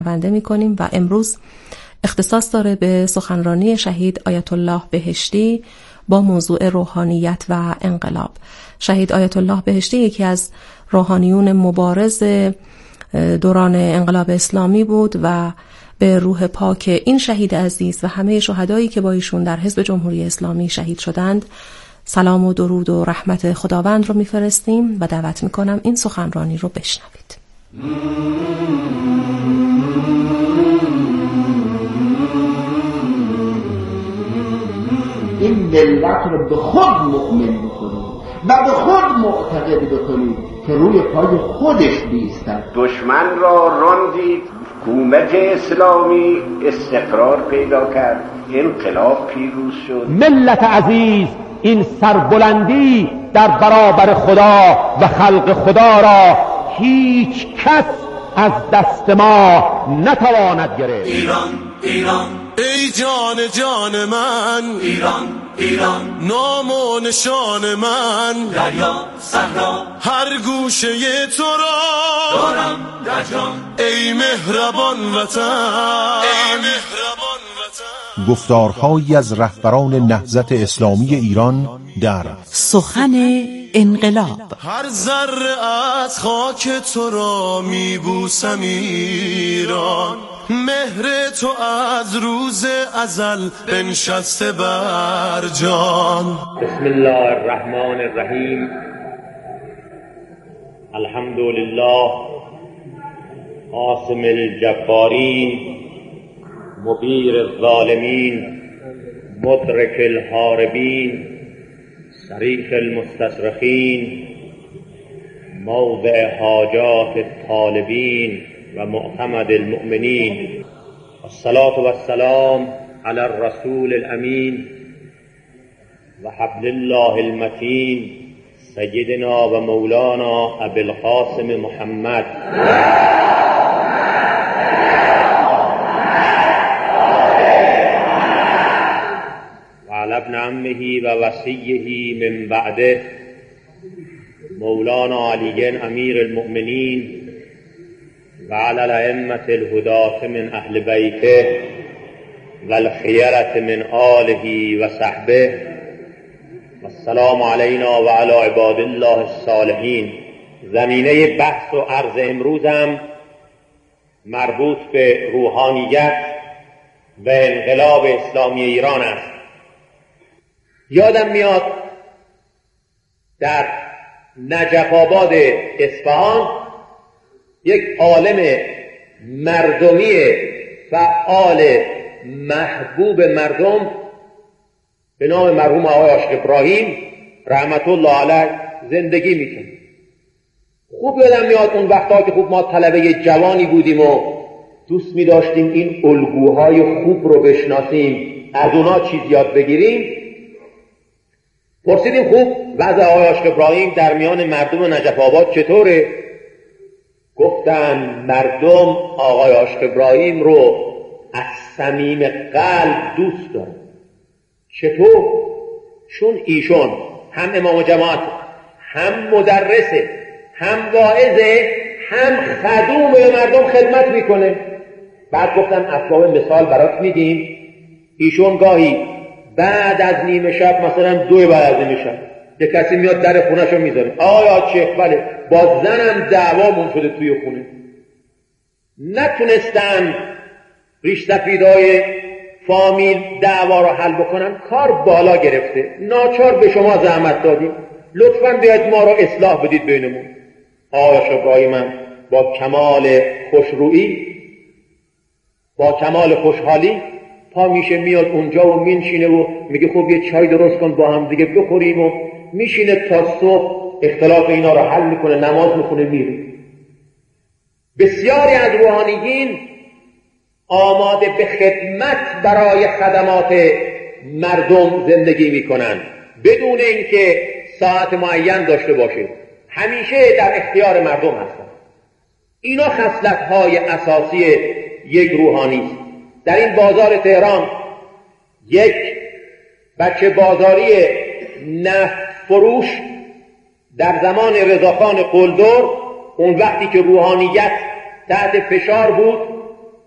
بنده می‌کنیم و امروز اختصاص داره به سخنرانی شهید آیت الله بهشتی با موضوع روحانیت و انقلاب. شهید آیت الله بهشتی یکی از روحانیون مبارز دوران انقلاب اسلامی بود و به روح پاک این شهید عزیز و همه شهدایی که با ایشون در حزب جمهوری اسلامی شهید شدند سلام و درود و رحمت خداوند رو میفرستیم و دعوت میکنم این سخنرانی رو بشنوید. این ملت رو به خود مؤمن بکنید و به خود معتقد بکنید که روی پای خودش بیستد. دشمن را راندید، حکومت اسلامی استقرار پیدا کرد، انقلاب پیروز شد. ملت عزیز، این سربلندی در برابر خدا و خلق خدا را هیچ کس از دست ما نتواند گرفت. ایران ایران ای جان جان من، ایران ایران نام و نشان من، دریا صحرا هر گوشه تو را دارم در جان، ای مهربان وطن، ای مهربان وطن. گفتارهایی از رهبران نهضت اسلامی ایران در سخن انقلاب. هر ذره از خاک تو را میبوسم ایران، مهر تو از روز ازل بنشسته بر جان. بسم الله الرحمن الرحیم. الحمد لله قاسم الجبارین، مبیر الظالمین، مدرک الحاربین، صریح المستصرخین، موضع حاجات الطالبین و معتمد المؤمنین. الصلاة و السلام علی الرسول الامین و حبل الله المتین سیدنا و مولانا ابی القاسم محمد و علی ابن عمه و وصیه من بعده مولانا علی امیر المؤمنین و علی الائمة الهداة من اهل بیته و الخیرة من آله و صحبه. السلام علینا و علی عباد الله الصالحین. زمینه بحث و عرض امروزم مربوط به روحانیت و انقلاب اسلامی ایران است. یادم میاد در نجف آباد اصفهان یک عالم مردمی فعال محبوب مردم به نام مرحوم آقای عاشق ابراهیم رحمت الله علیه زندگی میکنه. خوب یادم میاد اون وقتا که خوب ما طلبه جوانی بودیم و دوست می‌داشتیم این الگوهای خوب رو بشناسیم، از اونا چیز یاد بگیریم. پرسیدیم خوب وضع آقای عاشق ابراهیم در میان مردم نجف آباد چطوره؟ گفتن مردم آقای عاشق ابراهیم رو از صمیم قلب دوست دارن. چطور؟ چون ایشون هم امام جماعت، هم مدرسه، هم واعظه، هم خدوم به مردم خدمت میکنه. بعد گفتم اسباب مثال برات میدیم. ایشون گاهی بعد از نیمه شب، مثلا 2 بعد از نیمه شب، یک کسی میاد در خونه‌شو میذاره، آیا شیخ بله با زنم دعوامون شده توی خونه، نتونستن ریش سفیدای فامیل دعوا رو حل بکنن، کار بالا گرفته، ناچار به شما زحمت دادیم، لطفاً بیاید ما رو اصلاح بدید بینمون. آقای ابراهیم با کمال خوشرویی، با کمال خوشحالی پا میشه میاد اونجا و مینشینه و میگه خب یه چای درست کن با هم دیگه بخوریم، و میشینه تا صبح اختلاف اینا رو حل میکنه، نماز میخونه میره. بسیاری از روحانیین آماده به خدمت برای خدمات مردم زندگی میکنن بدون اینکه ساعت معین داشته باشه، همیشه در اختیار مردم هستن. اینا خصلت‌های اساسی یک روحانی است. در این بازار تهران یک بچه بازاری نفت فروش در زمان رضاخان قلدر، اون وقتی که روحانیت تحت فشار بود،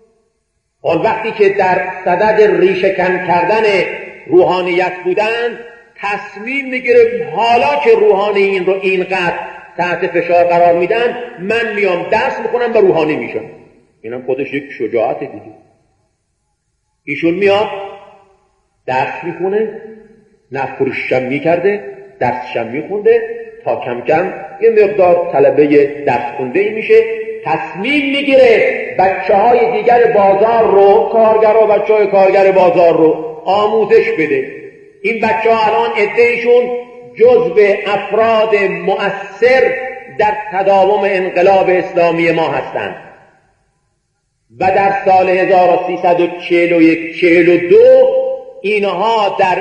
اون وقتی که در صدد ریشه‌کن کردن روحانیت بودند، تصمیم میگیره حالا که روحانیین رو اینقدر تحت فشار قرار میدن، من میام درس میخونم و روحانی میشم. اینم خودش یک شجاعت دیگه. ایشون میاد درس میخونه، نفروششم میکرده، درسشم میخونده، تا کم کم یه مقدار طلبه درس خونده میشه. تصمیم میگیره بچه‌های دیگر بازار رو، کارگرها، بچه‌های کارگر بازار رو آموزش بده. این بچه‌ها الان عده‌شون جزو افراد مؤثر در تداوم انقلاب اسلامی ما هستند و در سال 1341-42 اینها در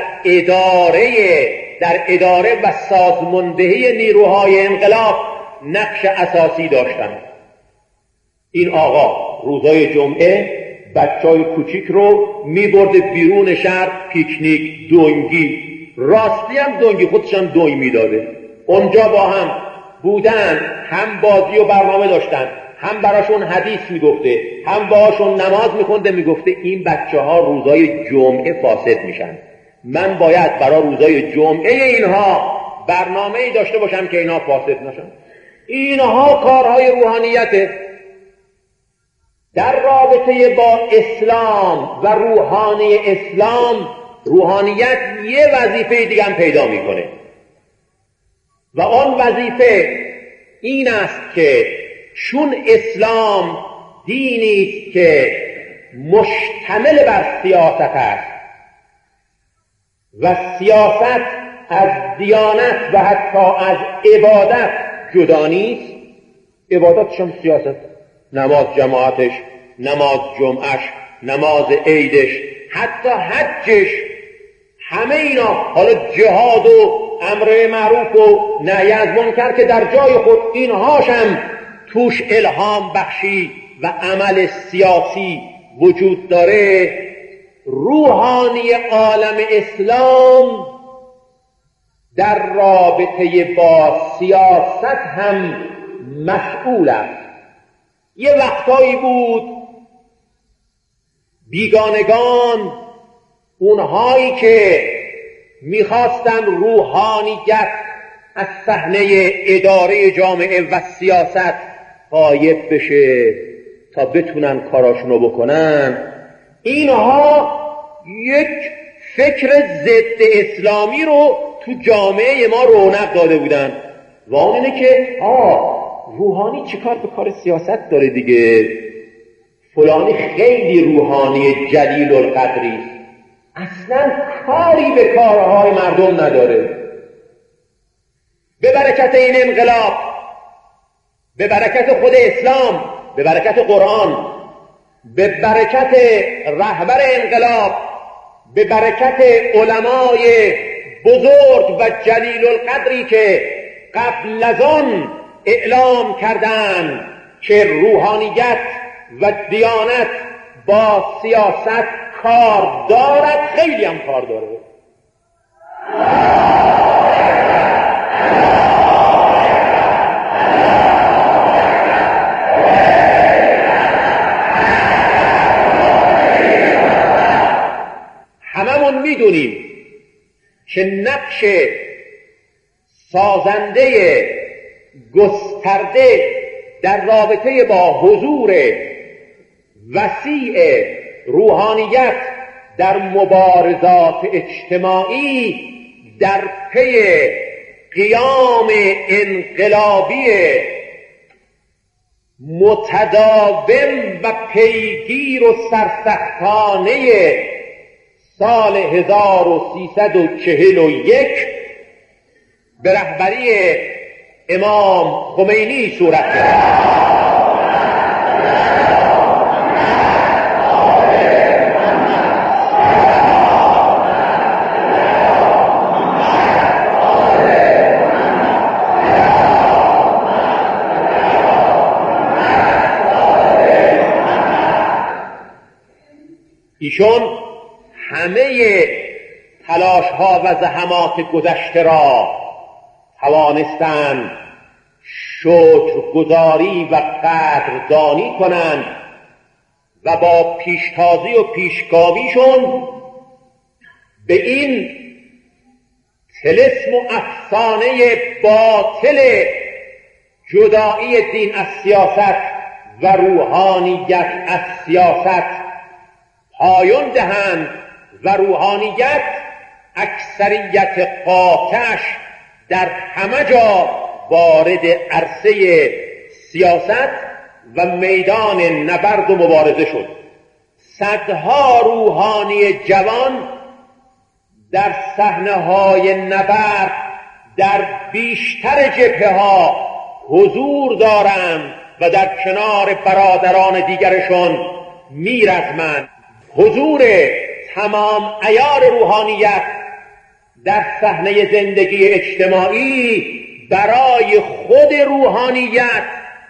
اداره و سازماندهی نیروهای انقلاب نقش اساسی داشتند. این آقا روزای جمعه بچهای کوچیک رو میبرده بیرون شهر پیکنیک، دنگی، راستی هم دنگی، خودش هم دنگ میداده. اونجا با هم بودن، هم بازی و برنامه داشتن، هم براشون حدیث میگفته، هم باهاشون نماز میخونده. میگفته این بچه ها روزای جمعه فاسد میشن، من باید برای روزای جمعه اینها برنامه‌ای داشته باشم که اینها فاسد نشن. اینها کارهای روحانیته. در رابطه با اسلام و روحانی اسلام، روحانیت یه وظیفه دیگه هم پیدا میکنه و آن وظیفه این است که چون اسلام دینی است که مشتمل بر سیاست است و سیاست از دیانت و حتی از عبادت جدا نیست، عبادتش هم سیاست، نماز جماعتش، نماز جمعش، نماز عیدش، حتی حجش، همه اینا، حالا جهاد و امر معروف و نهی از منکر که در جای خود، اینهاش هم توش الهام بخشی و عمل سیاسی وجود داره. روحانی عالم اسلام در رابطه با سیاست هم مسئول است. یه وقتایی بود بیگانگان، اونهایی که میخواستن روحانیت از صحنه اداره جامعه و سیاست غایب بشه تا بتونن کاراشونو بکنن، اینها یک فکر ضد اسلامی رو تو جامعه ما رونق داده بودن و اون اینه که روحانی چیکار به کار سیاست داره دیگه، فلانی خیلی روحانی جلیل القدری، اصلا کاری به کارهای مردم نداره. به برکت این انقلاب، به برکت خود اسلام، به برکت قرآن، به برکت رهبر انقلاب، به برکت علمای بزرگ و جلیل القدری که قبل از آن اعلام کردند که روحانیت و دیانت با سیاست کار دارد، خیلی هم کار داره. هممون میدونیم که نقش سازنده گسترده در رابطه با حضور وسیع روحانیت در مبارزات اجتماعی در پی قیام انقلابی متداوم و پیگیر و سرسختانه سال 1341 به رهبری امام خمینی صورت گرفت. ایشون همه تلاش ها و زحمات گذشته را توانستند شکرگزاری و قدردانی کنند و با پیشتازی و پیشگامیشون به این طلسم و افسانه باطل جدایی دین از سیاست و روحانیت از سیاست پایان دهند و روحانیت اکثریت قاطعش در همه جا وارد عرصه سیاست و میدان نبرد و مبارزه شد. صدها روحانی جوان در صحنه‌های نبرد در بیشتر جبهه‌ها حضور دارند و در کنار برادران دیگرشون میرزمند. حضور تمام عیار روحانیت در صحنه زندگی اجتماعی برای خود روحانیت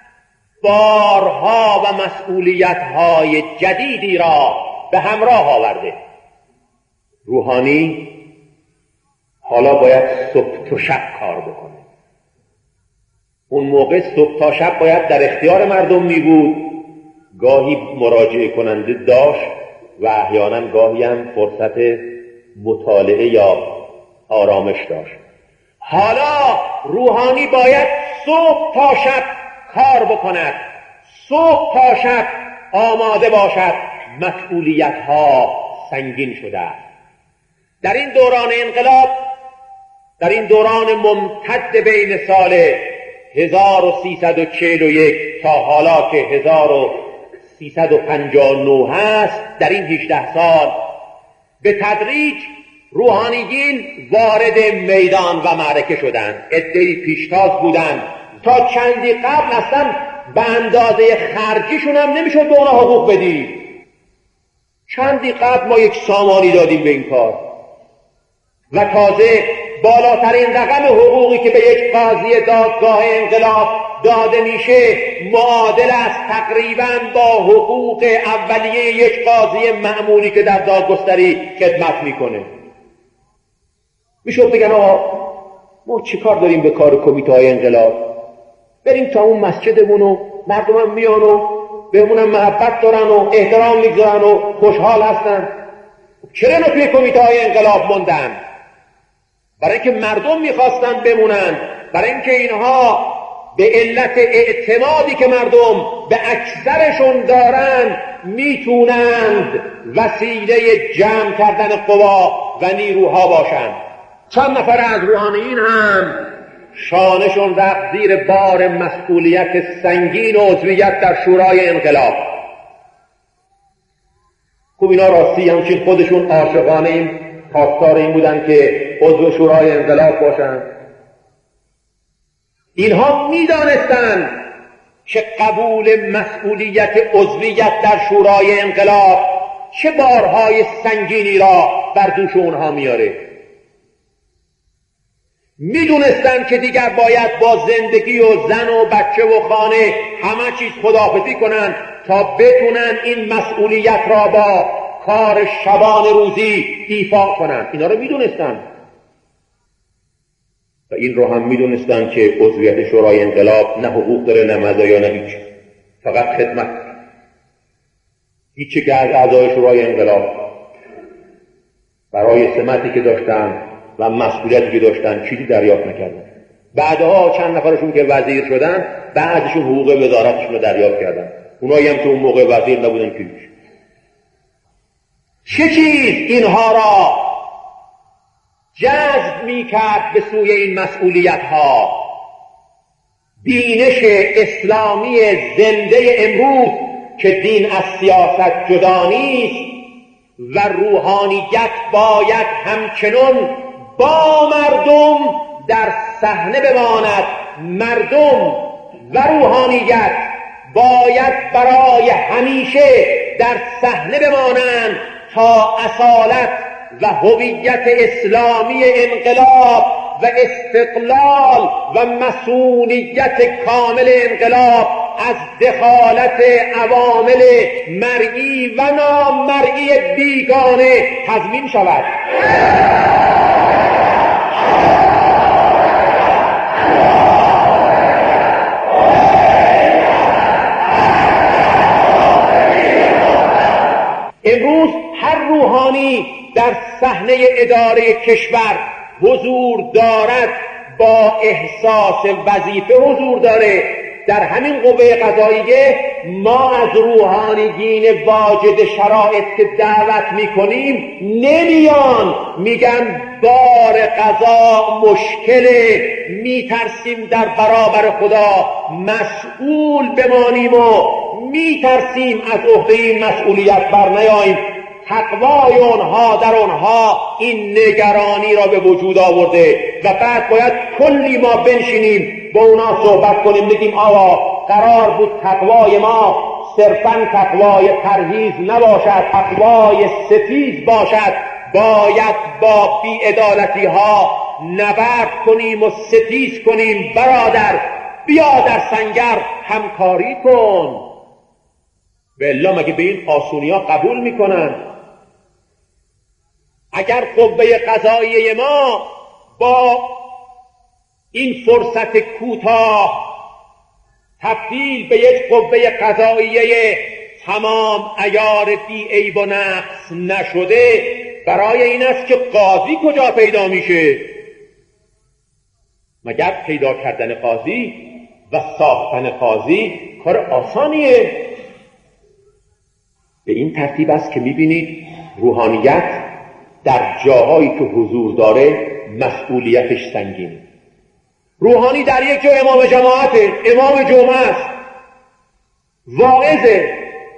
بارها و مسئولیت‌های جدیدی را به همراه آورده. روحانی حالا باید صبح تا شب کار بکنه. اون موقع صبح تا شب باید در اختیار مردم می بود، گاهی مراجعه کننده داشت و احیانا گاهی هم فرصت مطالعه یا آرامش داشت. حالا روحانی باید صبح تا شب کار بکند، صبح تا شب آماده باشد. مسئولیت ها سنگین شده است. در این دوران انقلاب، در این دوران ممتد بین سال 1341 تا حالا که 1359 هست، در این 18 سال به تدریج روحانیین وارد میدان و معرکه شدند. عده‌ای پیشتاز بودند. تا چندی قبل اصلا به اندازه خرجیشون هم نمیشد به اونا حقوق بدید. چندی قبل ما یک سامانی دادیم به این کار و تازه بالاترین رقم حقوقی که به یک قاضی دادگاه انقلاب داده میشه معادل است تقریبا با حقوق اولیه یک قاضی معمولی که در دادگستری خدمت میکنه. میشه بگن آقا ما چی کار داریم به کار کمیته های انقلاب؟ بریم تا اون مسجدمون و مردم هم میان و بهمونم محبت دارن و احترام میگذارن و خوشحال هستن. چرا اینا توی کمیته های انقلاب موندن؟ برای اینکه مردم میخواستن بمونن، برای اینکه اینها به علت اعتمادی که مردم به اکثرشون دارن میتونند وسیله جمع کردن قوا و نیروها باشند. چند نفر از روحانیین هم شانشون رفت زیر بار مسئولیت سنگین و عضویت در شورای انقلاب. خب اینا راستی همچین خودشون عاشقانه این خواستار این بودن که عضو شورای انقلاب باشن. اینها میدانستند که قبول مسئولیت عضویت در شورای انقلاب چه بارهای سنگینی را بر دوش اونها میاره. میدونستن که دیگر باید با زندگی و زن و بچه و خانه همه چیز خداحافظی کنن تا بتونن این مسئولیت را با کار شبان روزی ایفا کنن. اینا رو میدونستن و این رو هم میدونستن که عضویت شورای انقلاب نه حقوق داره نه مزایا نه هیچ، فقط خدمت. هیچی که از اعضای شورای انقلاب برای سمتی که داشتن و مسئولیتی که داشتن چیزی دریافت نکردن. بعدها چند نفرشون که وزیر شدن بعضشون حقوق وزارتشون رو دریافت کردن. اونایی هم که اون موقع وزیر نبودن که چه چیز اینها را جذب میکرد به سوی این مسئولیت ها؟ بینش اسلامی زنده امروز که دین از سیاست جدا نیست و روحانیت باید همچنان با مردم در صحنه بماند. مردم و روحانیت باید برای همیشه در صحنه بمانند تا اصالت و هویت اسلامی انقلاب و استقلال و مسئولیت کامل انقلاب از دخالت عوامل مرئی و نامرئی بیگانه تضمین شود. امروز هر روحانی در صحنه اداره کشور حضور دارد، با احساس وظیفه حضور داره. در همین قوه قضاییه ما از روحانیین واجد شرایط که دعوت میکنیم نمیان، میگن بار قضا مشکله، میترسیم در برابر خدا مسئول بمانیم و میترسیم از عهده این مسئولیت بر نیاییم. تقوای اونها در اونها این نگرانی را به وجود آورده و بعد باید کلی ما بنشینیم با اونا صحبت کنیم، بگیم آقا قرار بود تقوای ما صرفاً تقوای پرهیز نباشد، تقوای ستیز باشد. باید با بی‌عدالتی ها نبرد کنیم و ستیز کنیم. برادر بیا در سنگر همکاری کن. والله مگه به این آسونی ها قبول میکنن؟ اگر قوه قضاییه ما با این فرصت کوتاه تبدیل به یک قوه قضاییه تمام عیار بی عیب و نقص نشده، برای این است که قاضی کجا پیدا میشه؟ مگر پیدا کردن قاضی و ساختن قاضی کار آسانیه؟ به این ترتیب است که میبینید روحانیت در جاهایی که حضور داره مسئولیتش سنگینه. روحانی در یک جا امام جماعته، امام جمعه است، واعظه،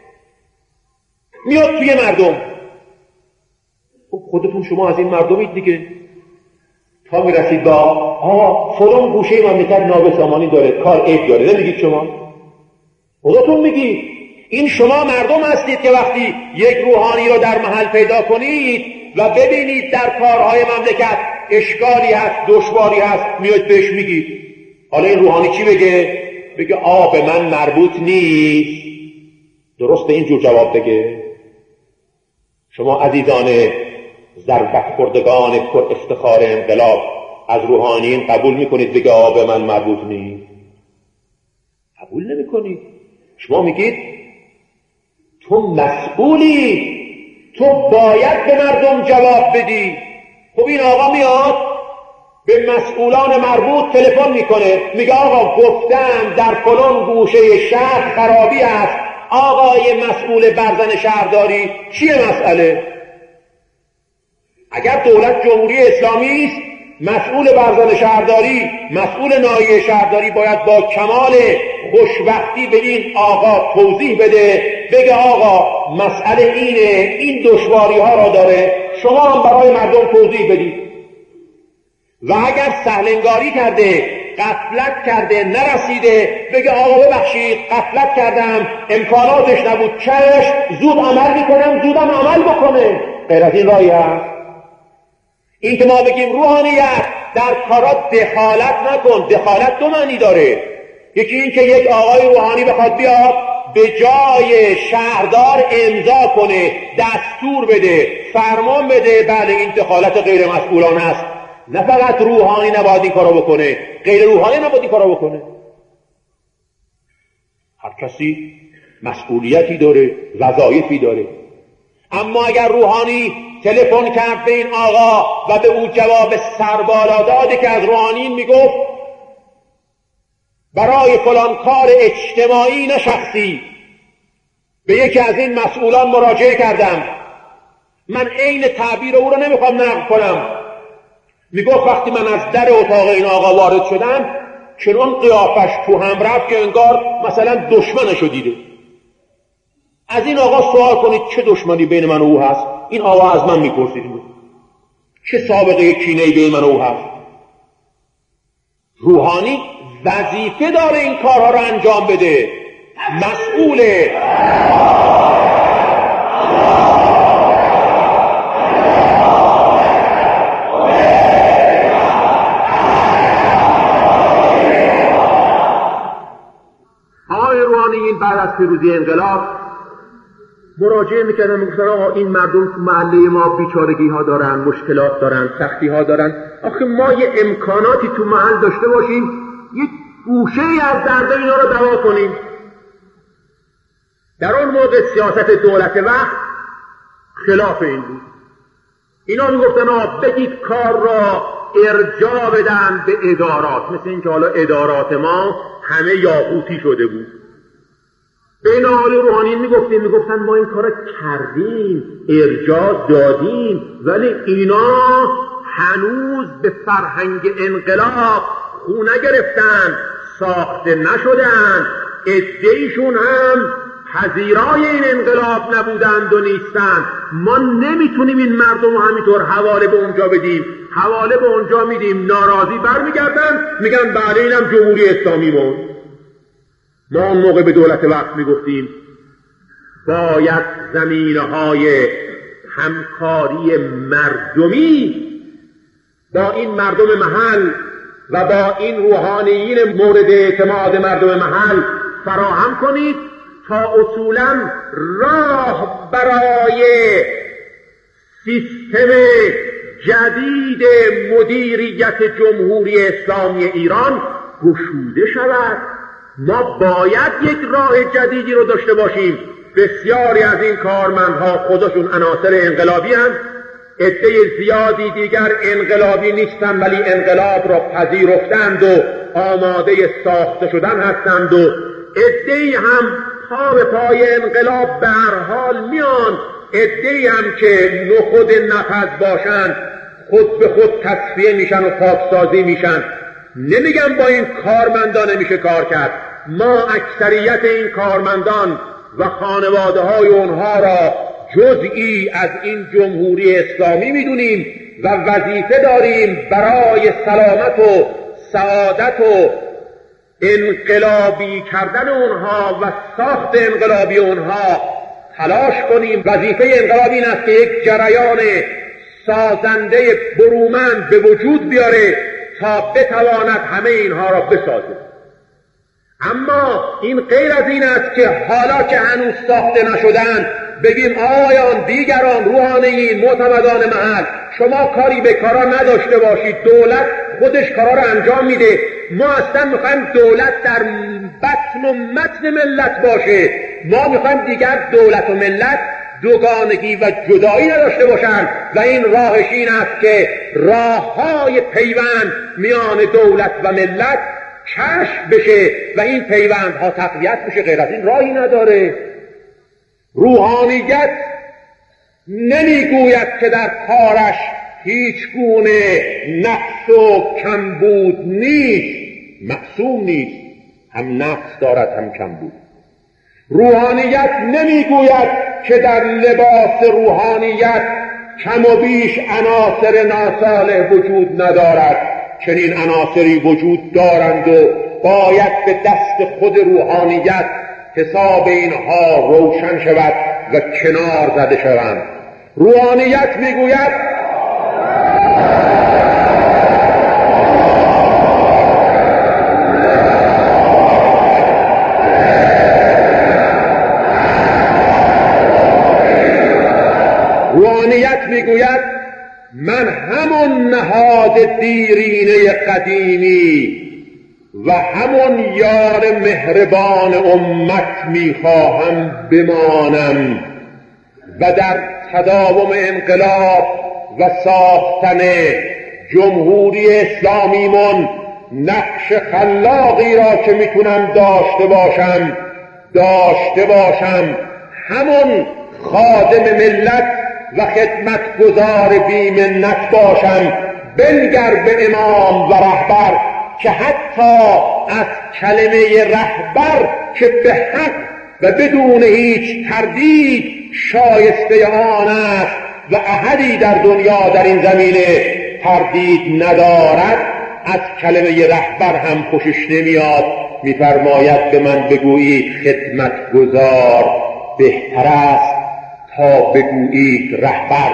میاد توی مردم. خودتون شما از این مردمید دیگه. تا میرسید با آقا فلان گوشه مملکت نابسامانی داره، کار عیب داره، نمیگید شما؟ خودتون میگید. این شما مردم هستید که وقتی یک روحانی رو در محل پیدا کنید و ببینید در کارهای مملکت اشکالی هست، دشواری هست، میاد بهش میگید. حالا این روحانی چی بگه؟ بگه به من مربوط نیست. درسته اینجور جواب بگه؟ شما عزیزان ضربت خوردگان پر افتخار انقلاب از روحانیین قبول میکنید بگه به من مربوط نیست؟ قبول نمیکنید. شما میگید تو مسئولی، تو باید به مردم جواب بدی. خب این آقا میاد به مسئولان مربوط تلفن میکنه، میگه آقا گفتم در فلان گوشه شهر خرابی است، آقای مسئول برزن شهرداری چیه مسئله؟ اگر دولت جمهوری اسلامی است، مسئول برزن شهرداری، مسئول ناحیه شهرداری باید با کمال خوشبختی به این آقا توضیح بده، بگه آقا مسئله اینه، این دشواری ها را داره، شما هم برای مردم توضیح بدید. و اگر سهلنگاری کرده، غفلت کرده، نرسیده، بگه آقا ببخشید غفلت کردم، امکاناتش نبود، چشم زود عمل میکنم، زودم عمل بکنه. غیر از این راهی هست؟ این که ما بگیم روحانیت در کارات دخالت نکن. دخالت دو معنی داره. یکی این که یک آقای روحانی بخواد بیاد به جای شهردار امضا کنه، دستور بده، فرمان بده، بله این دخالت غیر مسئولانه است. نه فقط روحانی نباید این کارو بکنه، غیر روحانی نباید این کارو بکنه. هر کسی مسئولیتی داره، وظایفی داره. اما اگر روحانی تلفن کرد به این آقا و به او جواب سربالا داده که از روحانیین میگفت برای فلان کار اجتماعی نه شخصی به یکی از این مسئولان مراجعه کردم، من عین تعبیر او رو نمیخوام نقل کنم، میگفت وقتی من از در اتاق این آقا وارد شدم چنان قیافش تو هم رفت که انگار مثلا دشمنشو دیده. از این آقا سوال کنید چه دشمنی بین من و او هست؟ این آقا از من میپرسید چه سابقه کینه‌ای بین من و او هست؟ روحانی وظیفه داره این کارها رو انجام بده، مسئوله. آقای روحانیین بعد از پیروزی انقلاب مراجعه میکردن، میگفتن آقا این مردم تو محله ما بیچارگی ها دارن، مشکلات دارن، سختی ها دارن، آخه ما یه امکاناتی تو محل داشته باشیم یه گوشه‌ای از درد اینا رو دوا کنیم. در اون موقع سیاست دولت وقت خلاف این بود. اینا میگفتن بگید کار را ارجاع بدن به ادارات، مثل اینکه حالا ادارات ما همه یاقوتی شده بود. به این آقای روحانیین میگفتن ما این کار کردیم، ارجاع دادیم، ولی اینا هنوز به فرهنگ انقلاب خو نگرفتن، ساخته نشدن، عده‌ایشون هم پذیرای این انقلاب نبودند و نیستند. ما نمیتونیم این مردم رو همینطور حواله به اونجا بدیم، حواله به اونجا میدیم، ناراضی برمیگردن میگن بله اینم جمهوری اسلامی بود. ما اون موقع به دولت وقت میگفتیم باید زمینه‌های همکاری مردمی با این مردم محل و با این روحانیین مورد اعتماد مردم محل فراهم کنید تا اصولاً راه برای سیستم جدید مدیریت جمهوری اسلامی ایران گشوده شود. ما باید یک راه جدیدی رو داشته باشیم. بسیاری از این کارمندها خودشون عناصر انقلابی هستند، عده زیادی دیگر انقلابی نیستند ولی انقلاب را پذیرفتند و آماده ساخته شدن هستند و عده‌ای هم پا به پای انقلاب به هر حال میان، عده‌ای هم که نخود نفذ باشند خود به خود تصفیه میشن و پاکسازی میشن. نمیگم با این کارمندان نمیشه کار کرد، ما اکثریت این کارمندان و خانواده های اونها را جزئی از این جمهوری اسلامی میدونیم و وظیفه داریم برای سلامت و سعادت و انقلابی کردن اونها و ساخت انقلابی اونها تلاش کنیم. وظیفه انقلابی این است که یک جریان سازنده برومند به وجود بیاره تا بتواند همه اینها را بسازه. اما این غیر از این است که حالا که هنوز ساخته نشدن بگیم آقایان دیگران روحانیین معتمدان محل شما کاری به کارا نداشته باشید، دولت خودش کارا را انجام میده، ما اصلا میخوایم دولت در بطن و متن ملت باشه، ما میخوایم دیگر دولت و ملت دوگانگی و جدایی نداشته باشند و این راهش این است که راههای پیوند میان دولت و ملت کشف بشه و این پیوندها تقویت بشه. غیر از این راهی نداره. روحانیت نمیگوید که در کارش هیچ گونه نقص و کمبود نیست، معصوم نیست، هم نقص دارد هم کمبود. روحانیت نمیگوید که در لباس روحانیت کم و بیش عناصر ناصالح وجود ندارد. چنین عناصری وجود دارند و باید به دست خود روحانیت حساب اینها روشن شود و کنار زده شوند. روحانیت میگوید من همون نهاد دیرینه قدیمی و همون یار مهربان امت میخواهم بمانم و در تداوم انقلاب و ساختن جمهوری اسلامیمون نقش خلاقی را که میتونم داشته باشم همون خادم ملت و خدمتگزار بی منت باشم. بنگر به امام و رهبر که حتی از کلمه رهبر که به حق و بدون هیچ تردید شایسته آن است و احدی در دنیا در این زمینه تردید ندارد، از کلمه رهبر هم خوشش نمیاد. میفرماید به من بگویید خدمتگزار بهتر است تا بگویید رهبر.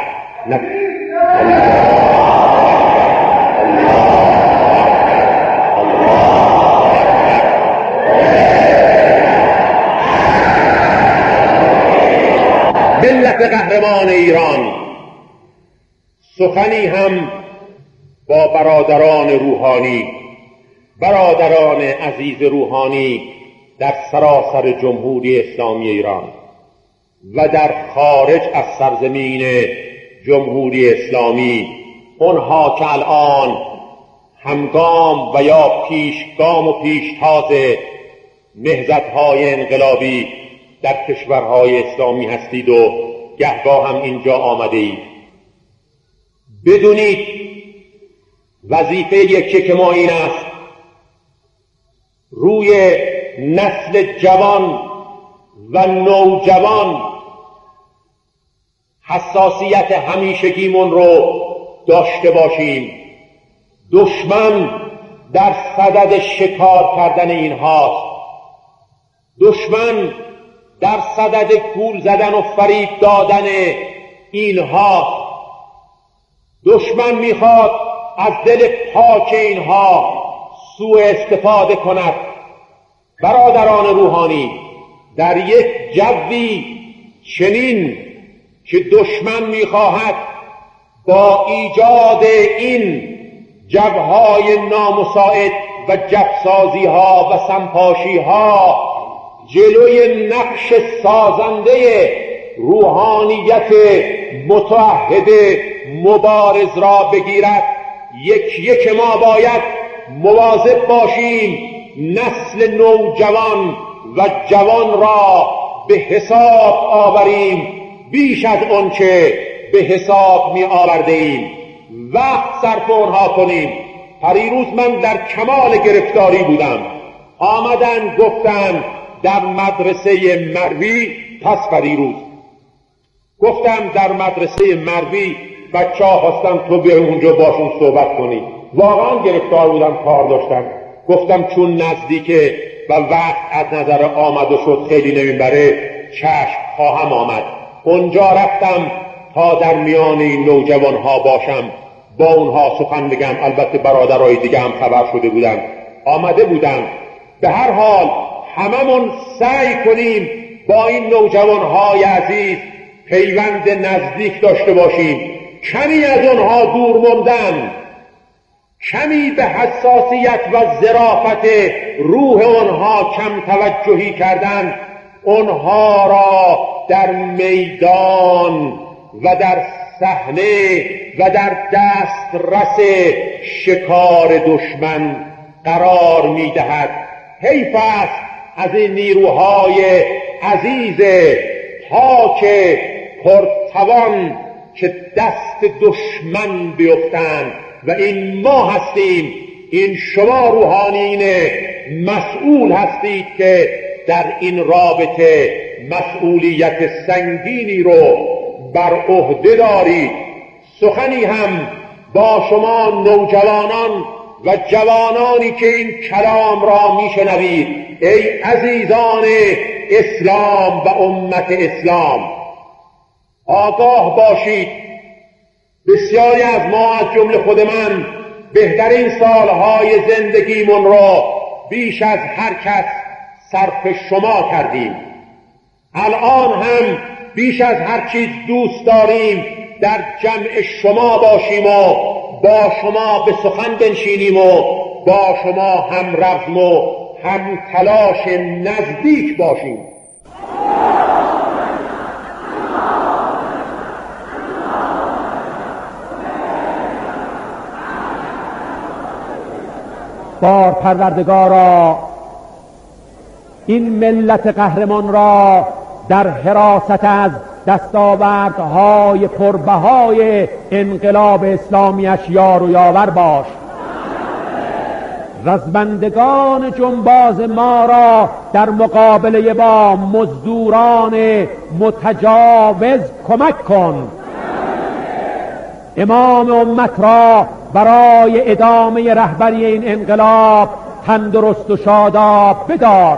ملت قهرمان ایران سخنی هم با برادران روحانی، برادران عزیز روحانی در سراسر جمهوری اسلامی ایران و در خارج از سرزمین جمهوری اسلامی، اونها که الان همگام و یا پیشگام و پیشتاز نهضت‌های انقلابی در کشورهای اسلامی هستید و گهگاه هم اینجا آمده اید، بدونید وظیفه یکی ما این است روی نسل جوان و نوجوان حساسیت همیشگیمون رو داشته باشیم. دشمن در صدد شکار کردن اینهاست، دشمن در صدد گول زدن و فریب دادن اینها، دشمن میخواد از دل پاک اینها سوء استفاده کند. برادران روحانی، در یک جوی چنین که دشمن میخواهد با ایجاد این جوهای نامساعد و جفسازی ها و سمپاشی ها جلوی نقش سازنده روحانیت متعهد مبارز را بگیرد، یک ما باید مواظب باشیم نسل نوجوان و جوان را به حساب آوریم بیش از اون که به حساب می آورده ایم، وقت صرف اونها کنیم. پریروز من در کمال گرفتاری بودم، آمدن گفتن در مدرسه مروی، پس پریروز گفتم در مدرسه مروی بچه ها خواستن تو بیا اونجا باشون صحبت کنی. واقعا گرفتار بودم، کار داشتم. گفتم چون نزدیکه و وقت از نظر آمد و شد خیلی نمیبره، چشم خواهم آمد. اونجا رفتم تا در میان این نوجوان ها باشم، با اونها سخن بگم. البته برادرای دیگه هم خبر شده بودن، آمده بودن. به هر حال هممون سعی کنیم با این نوجوان های عزیز پیوند نزدیک داشته باشیم. کمی از اونها دور موندن، کمی به حساسیت و ظرافت روح اونها کم توجهی کردن، اونها را در میدان و در صحنه و در دسترس شکار دشمن قرار میدهد. حیف است از این نیروهای عزیز پاک پرتوان که دست دشمن بیفتند و این ما هستیم، این شما روحانیین مسئول هستید که در این رابطه مسئولیت سنگینی رو بر عهده دارید. سخنی هم با شما نوجوانان و جوانانی که این کلام را میشنوید، ای عزیزان اسلام و امت اسلام، آگاه باشید. بسیاری از ما، از جمله خود من، بهترین سالهای زندگیمون را بیش از هر کس صرف شما کردیم. الان هم بیش از هر چیز دوست داریم در جمع شما باشیم و با شما به سخن بنشینیم و با شما هم رزم و هم تلاش نزدیک باشیم. بار پروردگارا، این ملت قهرمان را در حراست از دستاوردهای پربهای انقلاب اسلامیش یار و یاور باش. رزمندگان جنباز ما را در مقابله با مزدوران متجاوز کمک کن. امام امت را برای ادامه رهبری این انقلاب تندرست و شاداب بدار.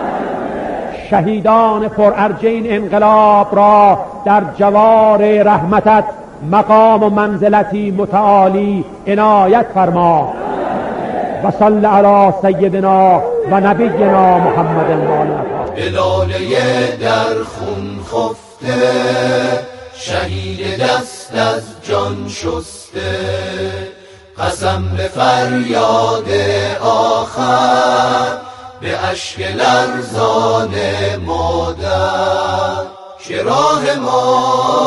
شهیدان پرارج این انقلاب را در جوار رحمتت مقام و منزلتی متعالی عنایت فرما. و صل علی سیدنا و نبینا محمد بلاله در خون خفته، شهید دست از جان شسته، قسم به فریاد آخر، به اشک لرزان مادر. که راه ما